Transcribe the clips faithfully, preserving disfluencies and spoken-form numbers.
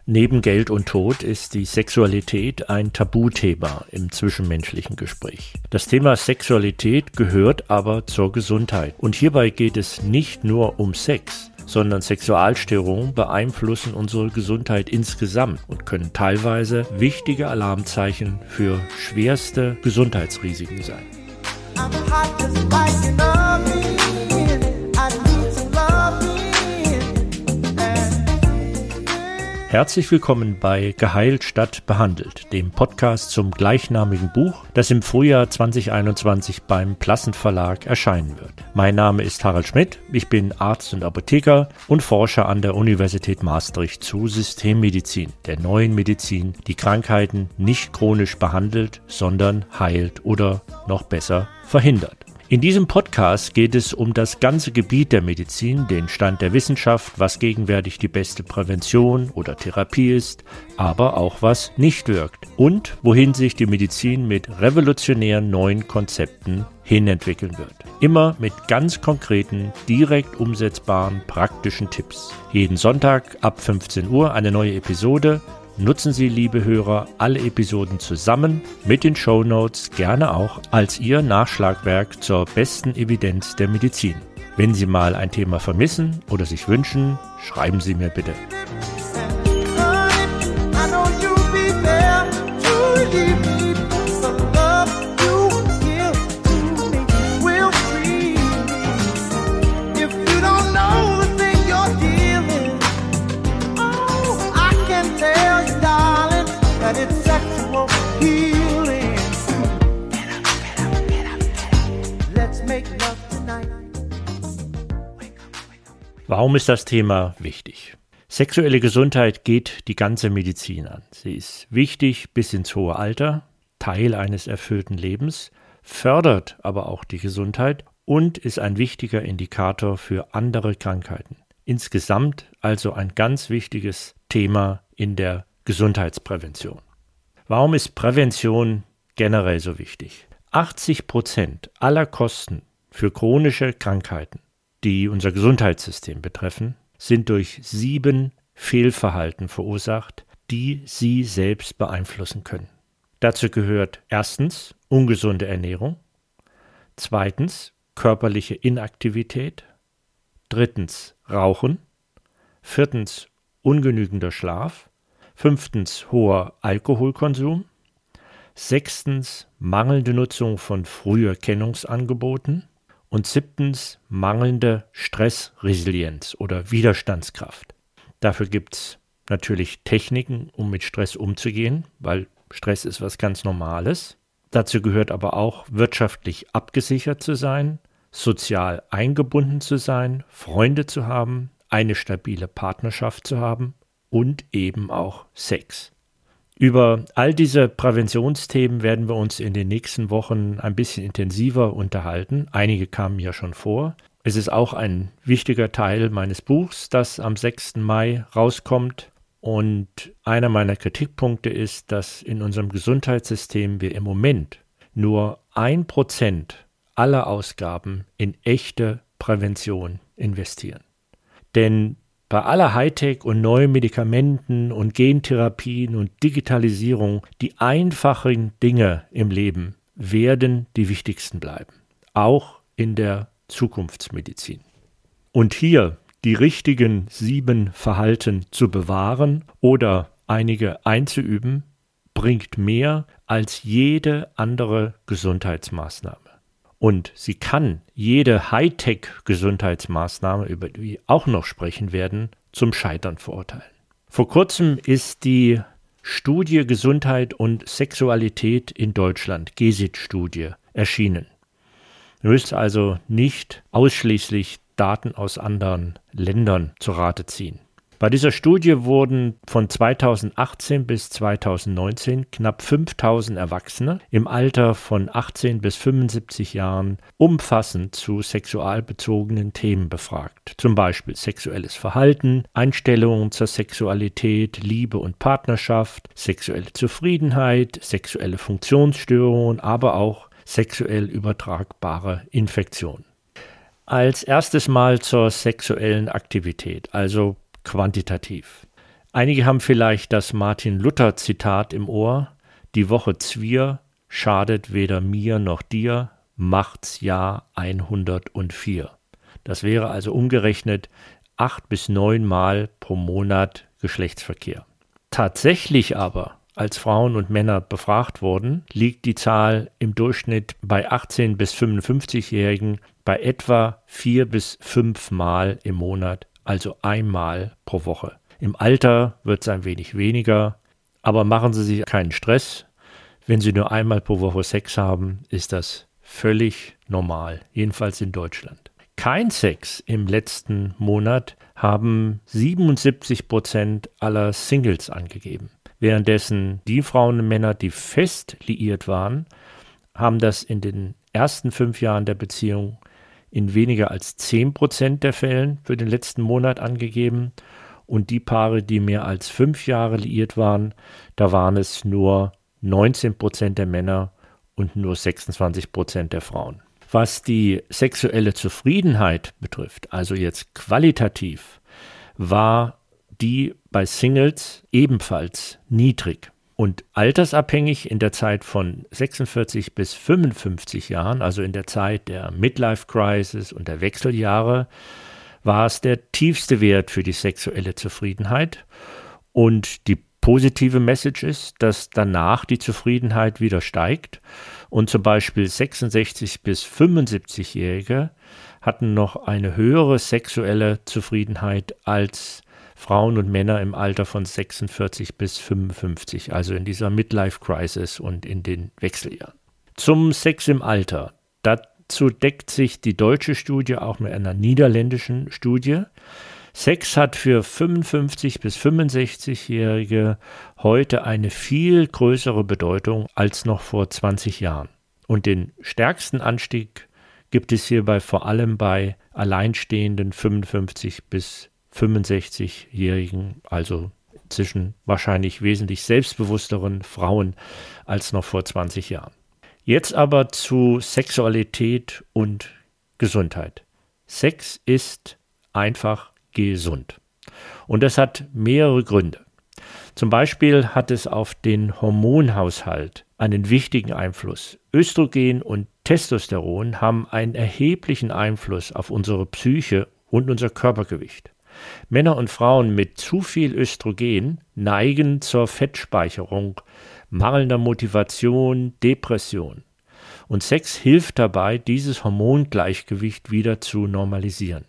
Neben Geld und Tod ist die Sexualität ein Tabuthema im zwischenmenschlichen Gespräch. Das Thema Sexualität gehört aber zur Gesundheit. Und hierbei geht es nicht nur um Sex, sondern Sexualstörungen beeinflussen unsere Gesundheit insgesamt und können teilweise wichtige Alarmzeichen für schwerste Gesundheitsrisiken sein. Herzlich willkommen bei Geheilt statt behandelt, dem Podcast zum gleichnamigen Buch, das im Frühjahr zwanzig einundzwanzig beim Plassen Verlag erscheinen wird. Mein Name ist Harald Schmidt, ich bin Arzt und Apotheker und Forscher an der Universität Maastricht zu Systemmedizin, der neuen Medizin, die Krankheiten nicht chronisch behandelt, sondern heilt oder noch besser verhindert. In diesem Podcast geht es um das ganze Gebiet der Medizin, den Stand der Wissenschaft, was gegenwärtig die beste Prävention oder Therapie ist, aber auch was nicht wirkt und wohin sich die Medizin mit revolutionären neuen Konzepten hinentwickeln wird. Immer mit ganz konkreten, direkt umsetzbaren, praktischen Tipps. Jeden Sonntag ab fünfzehn Uhr eine neue Episode. Nutzen Sie, liebe Hörer, alle Episoden zusammen mit den Shownotes gerne auch als Ihr Nachschlagwerk zur besten Evidenz der Medizin. Wenn Sie mal ein Thema vermissen oder sich wünschen, schreiben Sie mir bitte. Warum ist das Thema wichtig? Sexuelle Gesundheit geht die ganze Medizin an. Sie ist wichtig bis ins hohe Alter, Teil eines erfüllten Lebens, fördert aber auch die Gesundheit und ist ein wichtiger Indikator für andere Krankheiten. Insgesamt also ein ganz wichtiges Thema in der Gesundheitsprävention. Warum ist Prävention generell so wichtig? achtzig Prozent aller Kosten für chronische Krankheiten, die unser Gesundheitssystem betreffen, sind durch sieben Fehlverhalten verursacht, die Sie selbst beeinflussen können. Dazu gehört erstens ungesunde Ernährung, zweitens körperliche Inaktivität, drittens Rauchen, viertens ungenügender Schlaf, fünftens hoher Alkoholkonsum, sechstens mangelnde Nutzung von Früherkennungsangeboten und siebtens mangelnde Stressresilienz oder Widerstandskraft. Dafür gibt es natürlich Techniken, um mit Stress umzugehen, weil Stress ist was ganz Normales. Dazu gehört aber auch wirtschaftlich abgesichert zu sein, sozial eingebunden zu sein, Freunde zu haben, eine stabile Partnerschaft zu haben und eben auch Sex. Über all diese Präventionsthemen werden wir uns in den nächsten Wochen ein bisschen intensiver unterhalten. Einige kamen ja schon vor. Es ist auch ein wichtiger Teil meines Buchs, das am sechsten Mai rauskommt. Und einer meiner Kritikpunkte ist, dass in unserem Gesundheitssystem wir im Moment nur ein Prozent aller Ausgaben in echte Prävention investieren. Denn bei aller Hightech und neuen Medikamenten und Gentherapien und Digitalisierung, die einfachen Dinge im Leben werden die wichtigsten bleiben, auch in der Zukunftsmedizin. Und hier die richtigen sieben Verhalten zu bewahren oder einige einzuüben, bringt mehr als jede andere Gesundheitsmaßnahme. Und sie kann jede Hightech-Gesundheitsmaßnahme, über die wir auch noch sprechen werden, zum Scheitern verurteilen. Vor kurzem ist die Studie Gesundheit und Sexualität in Deutschland, G E S I T-Studie, erschienen. Ihr müsst also nicht ausschließlich Daten aus anderen Ländern zu Rate ziehen. Bei dieser Studie wurden von zweitausendachtzehn bis zweitausendneunzehn knapp fünftausend Erwachsene im Alter von achtzehn bis fünfundsiebzig Jahren umfassend zu sexualbezogenen Themen befragt. Zum Beispiel sexuelles Verhalten, Einstellungen zur Sexualität, Liebe und Partnerschaft, sexuelle Zufriedenheit, sexuelle Funktionsstörungen, aber auch sexuell übertragbare Infektionen. Als erstes Mal zur sexuellen Aktivität, also quantitativ. Einige haben vielleicht das Martin-Luther-Zitat im Ohr: Die Woche Zwier schadet weder mir noch dir, macht's Jahr hundertvier. Das wäre also umgerechnet acht bis neun Mal pro Monat Geschlechtsverkehr. Tatsächlich aber, als Frauen und Männer befragt wurden, liegt die Zahl im Durchschnitt bei achtzehn- bis fünfundfünfzigjährigen bei etwa vier bis fünf Mal im Monat, also einmal pro Woche. Im Alter wird es ein wenig weniger, aber machen Sie sich keinen Stress. Wenn Sie nur einmal pro Woche Sex haben, ist das völlig normal, jedenfalls in Deutschland. Kein Sex im letzten Monat haben siebenundsiebzig Prozent aller Singles angegeben. Währenddessen die Frauen und Männer, die fest liiert waren, haben das in den ersten fünf Jahren der Beziehung in weniger als zehn Prozent der Fällen für den letzten Monat angegeben. Und die Paare, die mehr als fünf Jahre liiert waren, da waren es nur neunzehn Prozent der Männer und nur sechsundzwanzig Prozent der Frauen. Was die sexuelle Zufriedenheit betrifft, also jetzt qualitativ, war die bei Singles ebenfalls niedrig. Und altersabhängig in der Zeit von sechsundvierzig bis fünfundfünfzig Jahren, also in der Zeit der Midlife Crisis und der Wechseljahre, war es der tiefste Wert für die sexuelle Zufriedenheit. Und die positive Message ist, dass danach die Zufriedenheit wieder steigt. Und zum Beispiel sechsundsechzig- bis fünfundsiebzigjährige hatten noch eine höhere sexuelle Zufriedenheit als Frauen und Männer im Alter von sechsundvierzig bis fünfundfünfzig, also in dieser Midlife Crisis und in den Wechseljahren. Zum Sex im Alter. Dazu deckt sich die deutsche Studie auch mit einer niederländischen Studie. Sex hat für fünfundfünfzig- bis fünfundsechzigjährige heute eine viel größere Bedeutung als noch vor zwanzig Jahren. Und den stärksten Anstieg gibt es hierbei vor allem bei alleinstehenden fünfundfünfzig- bis fünfundsechzigjährigen, also inzwischen wahrscheinlich wesentlich selbstbewussteren Frauen als noch vor zwanzig Jahren. Jetzt aber zu Sexualität und Gesundheit. Sex ist einfach gesund. Und das hat mehrere Gründe. Zum Beispiel hat es auf den Hormonhaushalt einen wichtigen Einfluss. Östrogen und Testosteron haben einen erheblichen Einfluss auf unsere Psyche und unser Körpergewicht. Männer und Frauen mit zu viel Östrogen neigen zur Fettspeicherung, mangelnder Motivation, Depression. Und Sex hilft dabei, dieses Hormongleichgewicht wieder zu normalisieren.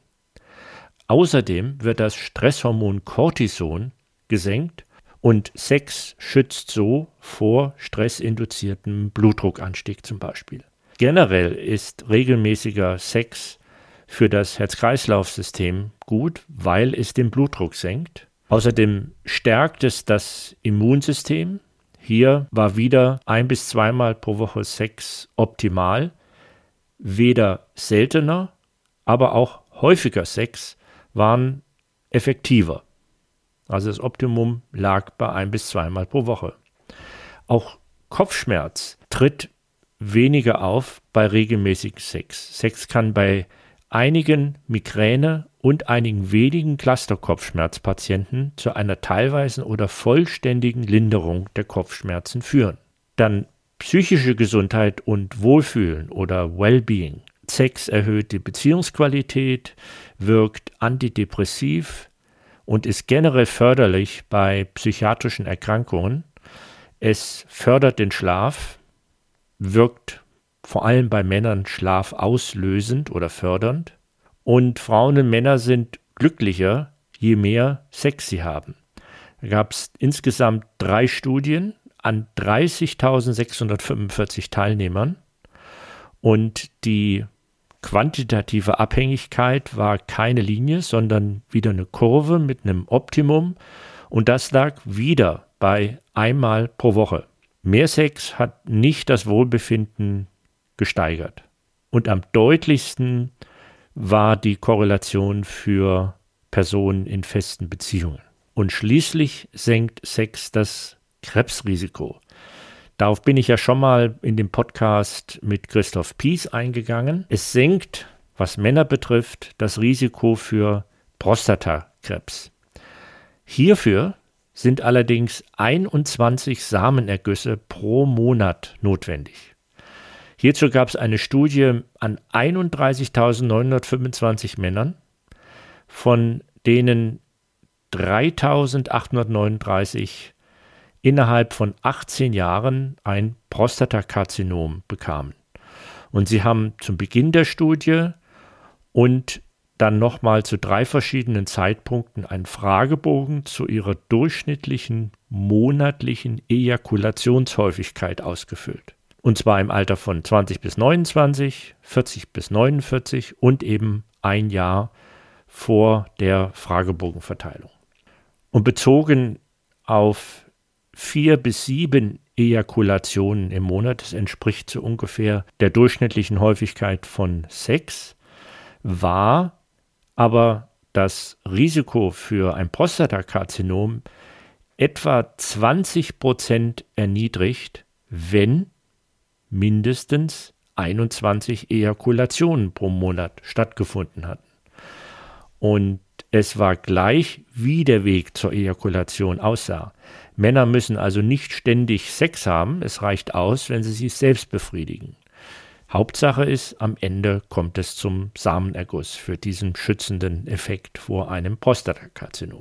Außerdem wird das Stresshormon Cortison gesenkt und Sex schützt so vor stressinduziertem Blutdruckanstieg zum Beispiel. Generell ist regelmäßiger Sex für das Herz-Kreislauf-System gut, weil es den Blutdruck senkt. Außerdem stärkt es das Immunsystem. Hier war wieder ein- bis zweimal pro Woche Sex optimal. Weder seltener, aber auch häufiger Sex waren effektiver. Also das Optimum lag bei ein- bis zweimal pro Woche. Auch Kopfschmerz tritt weniger auf bei regelmäßigem Sex. Sex kann bei einigen Migräne und einigen wenigen Cluster-Kopfschmerzpatienten zu einer teilweisen oder vollständigen Linderung der Kopfschmerzen führen. Dann psychische Gesundheit und Wohlfühlen oder Wellbeing. Sex erhöht die Beziehungsqualität, wirkt antidepressiv und ist generell förderlich bei psychiatrischen Erkrankungen. Es fördert den Schlaf, wirkt vor allem bei Männern schlafauslösend oder fördernd. Und Frauen und Männer sind glücklicher, je mehr Sex sie haben. Da gab es insgesamt drei Studien an dreißigtausendsechshundertfünfundvierzig Teilnehmern. Und die quantitative Abhängigkeit war keine Linie, sondern wieder eine Kurve mit einem Optimum. Und das lag wieder bei einmal pro Woche. Mehr Sex hat nicht das Wohlbefinden gesteigert. Und am deutlichsten war die Korrelation für Personen in festen Beziehungen. Und schließlich senkt Sex das Krebsrisiko. Darauf bin ich ja schon mal in dem Podcast mit Christoph Pies eingegangen. Es senkt, was Männer betrifft, das Risiko für Prostatakrebs. Hierfür sind allerdings einundzwanzig Samenergüsse pro Monat notwendig. Hierzu gab es eine Studie an einunddreißigtausendneunhundertfünfundzwanzig Männern, von denen dreitausendachthundertneununddreißig innerhalb von achtzehn Jahren ein Prostatakarzinom bekamen. Und sie haben zum Beginn der Studie und dann nochmal zu drei verschiedenen Zeitpunkten einen Fragebogen zu ihrer durchschnittlichen monatlichen Ejakulationshäufigkeit ausgefüllt. Und zwar im Alter von zwanzig bis neunundzwanzig, vierzig bis neunundvierzig und eben ein Jahr vor der Fragebogenverteilung. Und bezogen auf vier bis sieben Ejakulationen im Monat, das entspricht so ungefähr der durchschnittlichen Häufigkeit von Sex, war aber das Risiko für ein Prostatakarzinom etwa zwanzig Prozent erniedrigt, wenn mindestens einundzwanzig Ejakulationen pro Monat stattgefunden hatten. Und es war gleich, wie der Weg zur Ejakulation aussah. Männer müssen also nicht ständig Sex haben, es reicht aus, wenn sie sich selbst befriedigen. Hauptsache ist, am Ende kommt es zum Samenerguss für diesen schützenden Effekt vor einem Prostatakarzinom.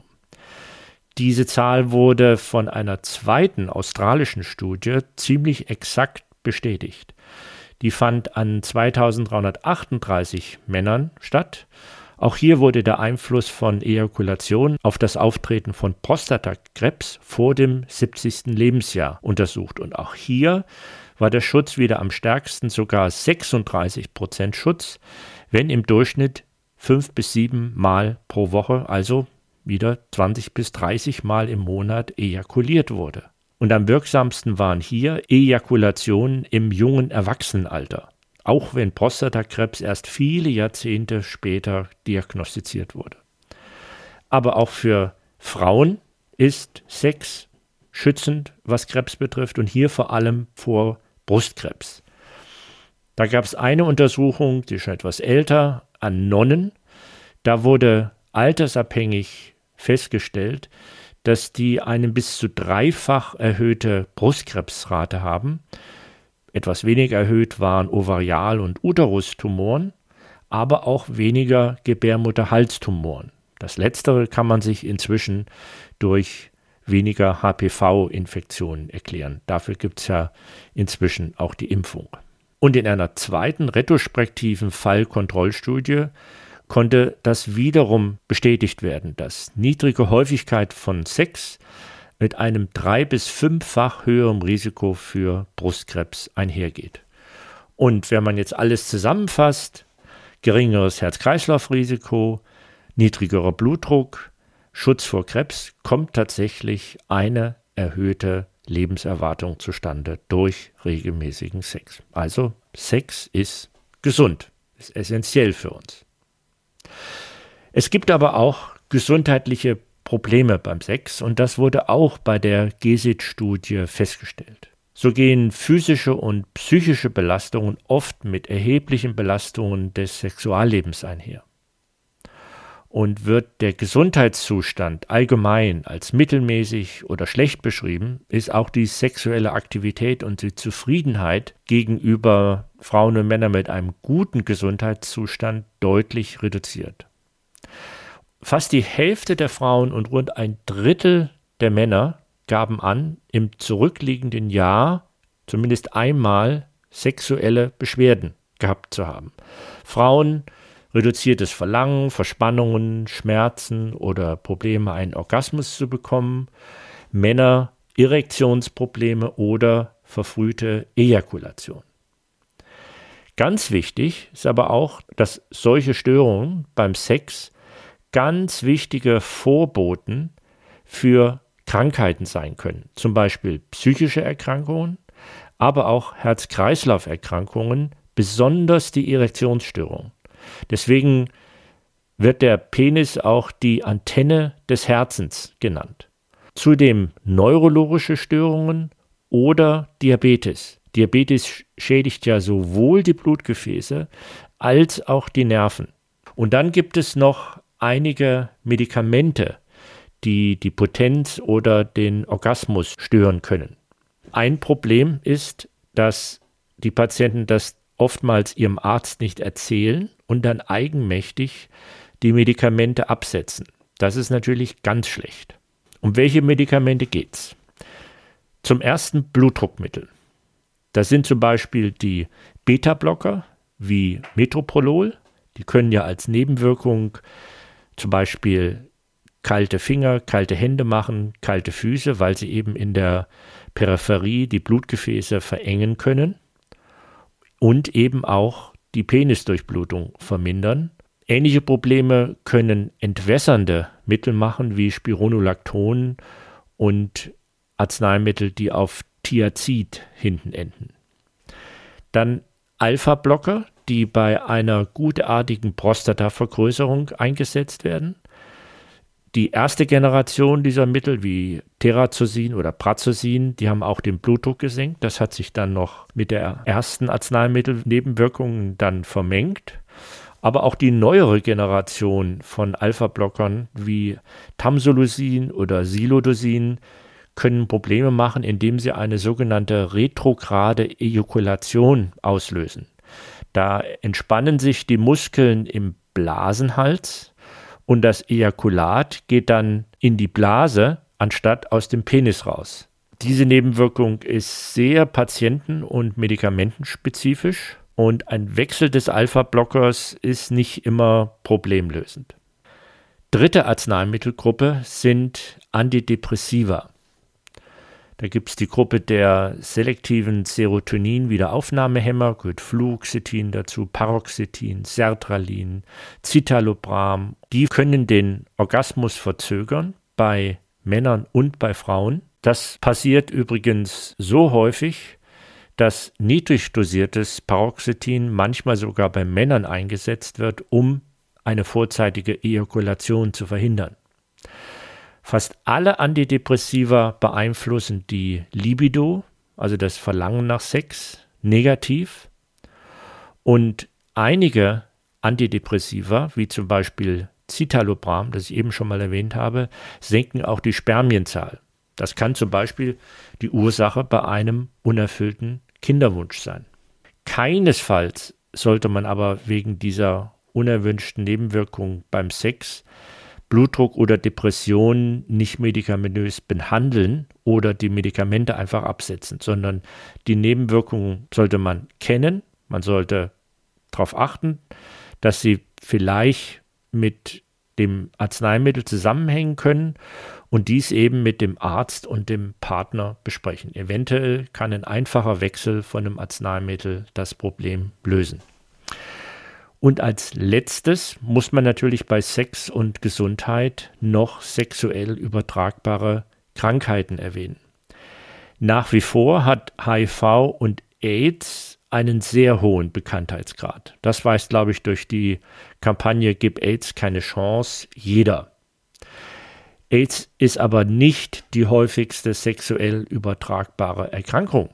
Diese Zahl wurde von einer zweiten australischen Studie ziemlich exakt bestätigt. Die fand an zweitausenddreihundertachtunddreißig Männern statt. Auch hier wurde der Einfluss von Ejakulation auf das Auftreten von Prostatakrebs vor dem siebzigsten Lebensjahr untersucht. Und auch hier war der Schutz wieder am stärksten, sogar sechsunddreißig Prozent Schutz, wenn im Durchschnitt fünf bis sieben Mal pro Woche, also wieder zwanzig bis dreißig Mal im Monat ejakuliert wurde. Und am wirksamsten waren hier Ejakulationen im jungen Erwachsenenalter, auch wenn Prostatakrebs erst viele Jahrzehnte später diagnostiziert wurde. Aber auch für Frauen ist Sex schützend, was Krebs betrifft, und hier vor allem vor Brustkrebs. Da gab es eine Untersuchung, die ist schon etwas älter, an Nonnen. Da wurde altersabhängig festgestellt, dass die eine bis zu dreifach erhöhte Brustkrebsrate haben. Etwas weniger erhöht waren Ovarial- und Uterustumoren, aber auch weniger Gebärmutterhalstumoren. Das Letztere kann man sich inzwischen durch weniger H P V-Infektionen erklären. Dafür gibt es ja inzwischen auch die Impfung. Und in einer zweiten retrospektiven Fallkontrollstudie konnte das wiederum bestätigt werden, dass niedrige Häufigkeit von Sex mit einem drei- bis fünffach höherem Risiko für Brustkrebs einhergeht. Und wenn man jetzt alles zusammenfasst, geringeres Herz-Kreislauf-Risiko, niedrigerer Blutdruck, Schutz vor Krebs, kommt tatsächlich eine erhöhte Lebenserwartung zustande durch regelmäßigen Sex. Also Sex ist gesund, ist essentiell für uns. Es gibt aber auch gesundheitliche Probleme beim Sex und das wurde auch bei der G E S I T-Studie festgestellt. So gehen physische und psychische Belastungen oft mit erheblichen Belastungen des Sexuallebens einher. Und wird der Gesundheitszustand allgemein als mittelmäßig oder schlecht beschrieben, ist auch die sexuelle Aktivität und die Zufriedenheit gegenüber Frauen und Männern mit einem guten Gesundheitszustand deutlich reduziert. Fast die Hälfte der Frauen und rund ein Drittel der Männer gaben an, im zurückliegenden Jahr zumindest einmal sexuelle Beschwerden gehabt zu haben. Frauen reduziertes Verlangen, Verspannungen, Schmerzen oder Probleme, einen Orgasmus zu bekommen. Männer Erektionsprobleme oder verfrühte Ejakulation. Ganz wichtig ist aber auch, dass solche Störungen beim Sex ganz wichtige Vorboten für Krankheiten sein können. Zum Beispiel psychische Erkrankungen, aber auch Herz-Kreislauf-Erkrankungen, besonders die Erektionsstörung. Deswegen wird der Penis auch die Antenne des Herzens genannt. Zudem neurologische Störungen oder Diabetes. Diabetes schädigt ja sowohl die Blutgefäße als auch die Nerven. Und dann gibt es noch einige Medikamente, die die Potenz oder den Orgasmus stören können. Ein Problem ist, dass die Patienten das oftmals ihrem Arzt nicht erzählen und dann eigenmächtig die Medikamente absetzen. Das ist natürlich ganz schlecht. Um welche Medikamente geht's? Zum ersten Blutdruckmittel. Das sind zum Beispiel die Beta-Blocker wie Metoprolol. Die können ja als Nebenwirkung zum Beispiel kalte Finger, kalte Hände machen, kalte Füße, weil sie eben in der Peripherie die Blutgefäße verengen können und eben auch die Penisdurchblutung vermindern. Ähnliche Probleme können entwässernde Mittel machen wie Spironolacton und Arzneimittel, die auf Thiazid hinten enden. Dann Alpha-Blocker, die bei einer gutartigen Prostatavergrößerung eingesetzt werden. Die erste Generation dieser Mittel wie Terazosin oder Prazosin, die haben auch den Blutdruck gesenkt. Das hat sich dann noch mit der ersten Arzneimittelnebenwirkungen dann vermengt. Aber auch die neuere Generation von Alpha-Blockern wie Tamsulosin oder Silodosin können Probleme machen, indem sie eine sogenannte retrograde Ejakulation auslösen. Da entspannen sich die Muskeln im Blasenhals und das Ejakulat geht dann in die Blase anstatt aus dem Penis raus. Diese Nebenwirkung ist sehr patienten- und medikamentenspezifisch und ein Wechsel des Alpha-Blockers ist nicht immer problemlösend. Dritte Arzneimittelgruppe sind Antidepressiva. Da gibt es die Gruppe der selektiven Serotonin-Wiederaufnahmehämmer, gehört Fluoxetin dazu, Paroxetin, Sertralin, Citalopram. Die können den Orgasmus verzögern bei Männern und bei Frauen. Das passiert übrigens so häufig, dass niedrig dosiertes Paroxetin manchmal sogar bei Männern eingesetzt wird, um eine vorzeitige Ejakulation zu verhindern. Fast alle Antidepressiva beeinflussen die Libido, also das Verlangen nach Sex, negativ. Und einige Antidepressiva, wie zum Beispiel Citalopram, das ich eben schon mal erwähnt habe, senken auch die Spermienzahl. Das kann zum Beispiel die Ursache bei einem unerfüllten Kinderwunsch sein. Keinesfalls sollte man aber wegen dieser unerwünschten Nebenwirkung beim Sex Blutdruck oder Depressionen nicht medikamentös behandeln oder die Medikamente einfach absetzen, sondern die Nebenwirkungen sollte man kennen. Man sollte darauf achten, dass sie vielleicht mit dem Arzneimittel zusammenhängen können und dies eben mit dem Arzt und dem Partner besprechen. Eventuell kann ein einfacher Wechsel von einem Arzneimittel das Problem lösen. Und als letztes muss man natürlich bei Sex und Gesundheit noch sexuell übertragbare Krankheiten erwähnen. Nach wie vor hat H I V und AIDS einen sehr hohen Bekanntheitsgrad. Das weiß, glaube ich, durch die Kampagne Gib AIDS keine Chance jeder. AIDS ist aber nicht die häufigste sexuell übertragbare Erkrankung.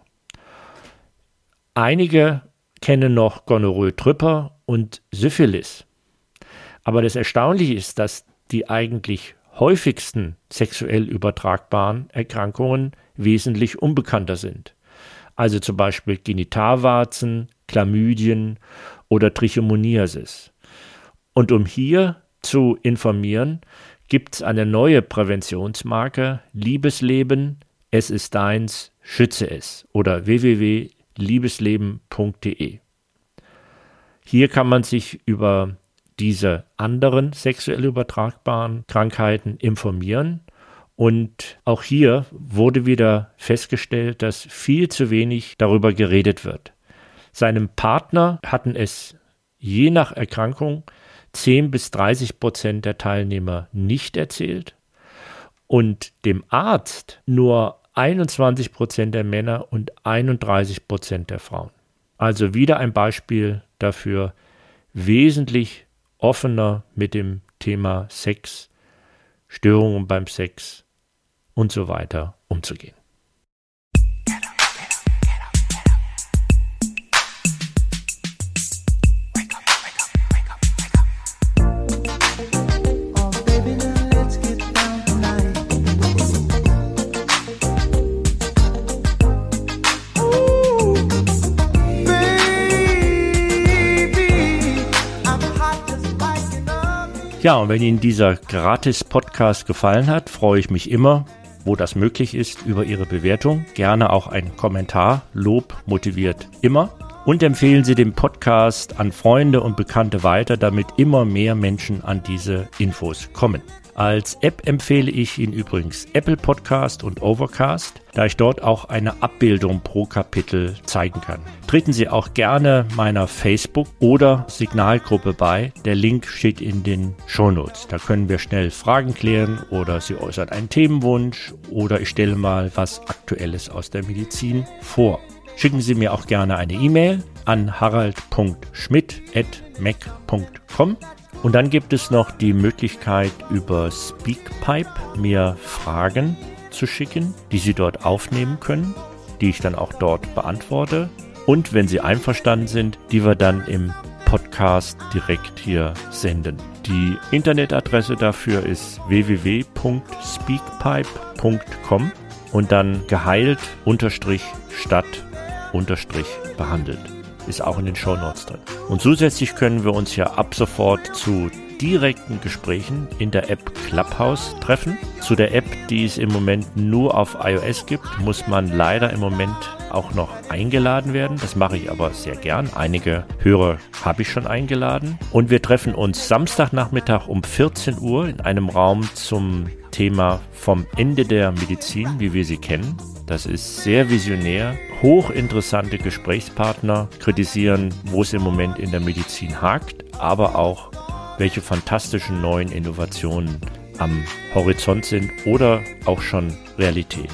Einige kennen noch Gonorrhoe-Trüpper und Syphilis. Aber das Erstaunliche ist, dass die eigentlich häufigsten sexuell übertragbaren Erkrankungen wesentlich unbekannter sind. Also zum Beispiel Genitalwarzen, Chlamydien oder Trichomoniasis. Und um hier zu informieren, gibt es eine neue Präventionsmarke, Liebesleben, es ist deins, schütze es oder w w w punkt liebesleben punkt d e. Hier kann man sich über diese anderen sexuell übertragbaren Krankheiten informieren. Und auch hier wurde wieder festgestellt, dass viel zu wenig darüber geredet wird. Seinem Partner hatten es je nach Erkrankung zehn bis dreißig Prozent der Teilnehmer nicht erzählt und dem Arzt nur einundzwanzig Prozent der Männer und einunddreißig Prozent der Frauen. Also wieder ein Beispiel dafür, wesentlich offener mit dem Thema Sex, Störungen beim Sex und so weiter umzugehen. Oh, baby, now let's get down tonight. Ja, und wenn Ihnen dieser Gratis-Podcast gefallen hat, freue ich mich immer, wo das möglich ist, über Ihre Bewertung. Gerne auch ein Kommentar. Lob motiviert immer. Und empfehlen Sie den Podcast an Freunde und Bekannte weiter, damit immer mehr Menschen an diese Infos kommen. Als App empfehle ich Ihnen übrigens Apple Podcast und Overcast, da ich dort auch eine Abbildung pro Kapitel zeigen kann. Treten Sie auch gerne meiner Facebook- oder Signalgruppe bei. Der Link steht in den Shownotes. Da können wir schnell Fragen klären oder Sie äußern einen Themenwunsch oder ich stelle mal was Aktuelles aus der Medizin vor. Schicken Sie mir auch gerne eine E-Mail an harald punkt schmidt at mac punkt com. Und dann gibt es noch die Möglichkeit, über Speakpipe mir Fragen zu schicken, die Sie dort aufnehmen können, die ich dann auch dort beantworte. Und wenn Sie einverstanden sind, die wir dann im Podcast direkt hier senden. Die Internetadresse dafür ist w w w punkt speakpipe punkt com und dann geheilt unterstrich statt unterstrich behandelt. Ist auch in den Shownotes drin. Und zusätzlich können wir uns ja ab sofort zu direkten Gesprächen in der App Clubhouse treffen. Zu der App, die es im Moment nur auf iOS gibt, muss man leider im Moment auch noch eingeladen werden. Das mache ich aber sehr gern. Einige Hörer habe ich schon eingeladen. Und wir treffen uns Samstagnachmittag um vierzehn Uhr in einem Raum zum Thema vom Ende der Medizin, wie wir sie kennen. Das ist sehr visionär. Hochinteressante Gesprächspartner kritisieren, wo es im Moment in der Medizin hakt, aber auch, welche fantastischen neuen Innovationen am Horizont sind oder auch schon Realität.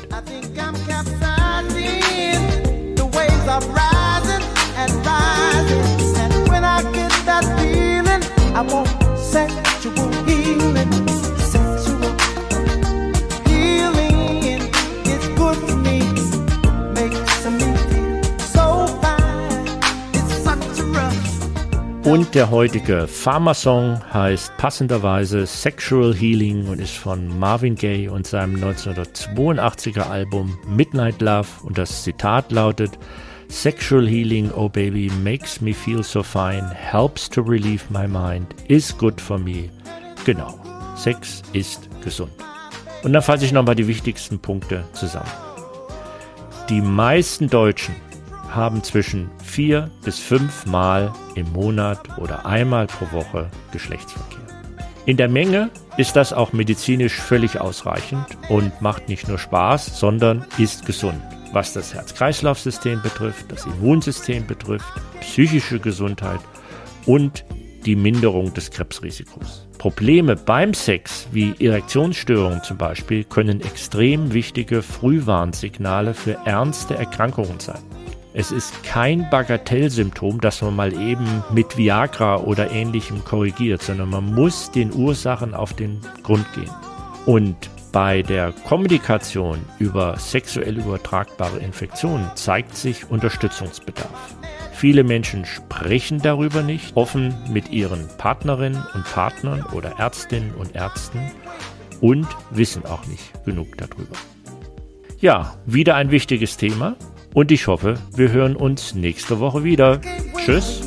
Und der heutige Pharma-Song heißt passenderweise Sexual Healing und ist von Marvin Gaye und seinem neunzehnhundertzweiundachtziger Album Midnight Love. Und das Zitat lautet: Sexual healing, oh baby, makes me feel so fine, helps to relieve my mind, is good for me. Genau, Sex ist gesund. Und dann fasse ich nochmal die wichtigsten Punkte zusammen. Die meisten Deutschen haben zwischen vier bis fünf Mal im Monat oder einmal pro Woche Geschlechtsverkehr. In der Menge ist das auch medizinisch völlig ausreichend und macht nicht nur Spaß, sondern ist gesund, was das Herz-Kreislauf-System betrifft, das Immunsystem betrifft, psychische Gesundheit und die Minderung des Krebsrisikos. Probleme beim Sex, wie Erektionsstörungen zum Beispiel, können extrem wichtige Frühwarnsignale für ernste Erkrankungen sein. Es ist kein Bagatellsymptom, das man mal eben mit Viagra oder Ähnlichem korrigiert, sondern man muss den Ursachen auf den Grund gehen. Und bei der Kommunikation über sexuell übertragbare Infektionen zeigt sich Unterstützungsbedarf. Viele Menschen sprechen darüber nicht offen mit ihren Partnerinnen und Partnern oder Ärztinnen und Ärzten und wissen auch nicht genug darüber. Ja, wieder ein wichtiges Thema. Und ich hoffe, wir hören uns nächste Woche wieder. Tschüss.